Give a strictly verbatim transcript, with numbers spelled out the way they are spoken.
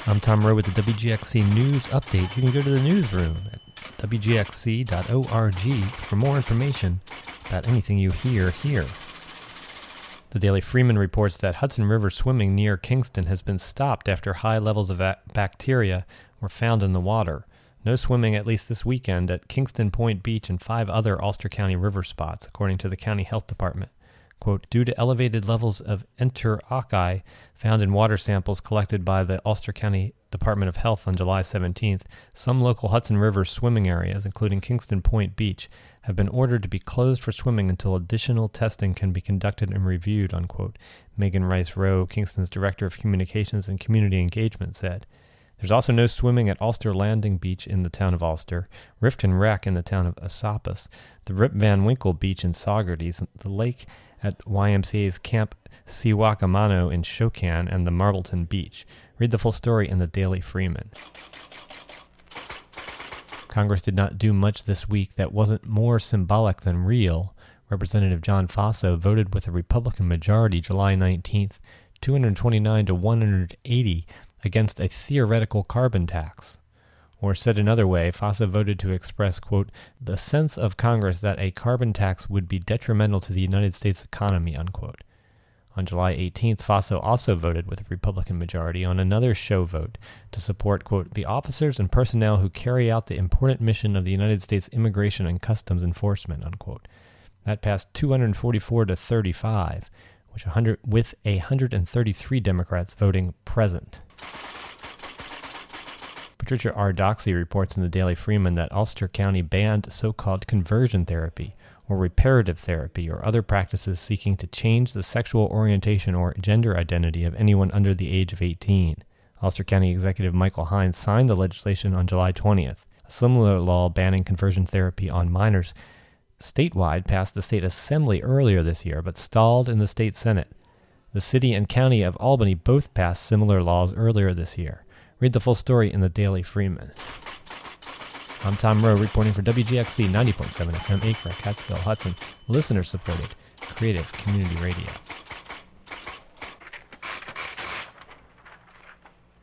I'm Tom Rowe with the W G X C News Update. You can go to the newsroom at w g x c dot org for more information about anything you hear here. The Daily Freeman reports that Hudson River swimming near Kingston has been stopped after high levels of a- bacteria were found in the water. No swimming at least this weekend at Kingston Point Beach and five other Ulster County river spots, according to the county health department. Quote, due to elevated levels of enterococci found in water samples collected by the Ulster County Department of Health on July seventeenth, some local Hudson River swimming areas, including Kingston Point Beach, have been ordered to be closed for swimming until additional testing can be conducted and reviewed, unquote, Megan Rice Rowe, Kingston's Director of Communications and Community Engagement, said. There's also no swimming at Ulster Landing Beach in the town of Ulster, Rifton Wreck in the town of Esopus, the Rip Van Winkle Beach in Saugerties, the lake at Y M C A's Camp Siwakamano in Shokan, and the Marbleton Beach. Read the full story in the Daily Freeman. Congress did not do much this week that wasn't more symbolic than real. Representative John Faso voted with a Republican majority July nineteenth, two hundred twenty-nine to one hundred eighty, against a theoretical carbon tax. Or said another way, Faso voted to express, quote, the sense of Congress that a carbon tax would be detrimental to the United States economy, unquote. On July eighteenth, Faso also voted with a Republican majority on another show vote to support, quote, the officers and personnel who carry out the important mission of the United States Immigration and Customs Enforcement, unquote. That passed two hundred forty-four to thirty-five, which one hundred, with one hundred thirty-three Democrats voting present. Patricia R. Doxey reports in the Daily Freeman that Ulster County banned so-called conversion therapy or reparative therapy or other practices seeking to change the sexual orientation or gender identity of anyone under the age of eighteen. Ulster County Executive Michael Hines signed the legislation on July twentieth. A similar law banning conversion therapy on minors statewide passed the state assembly earlier this year, but stalled in the state senate. The city and county of Albany both passed similar laws earlier this year. Read the full story in the Daily Freeman. I'm Tom Rowe reporting for W G X C ninety point seven F M, Acre, Catskill, Hudson, listener-supported, creative community radio.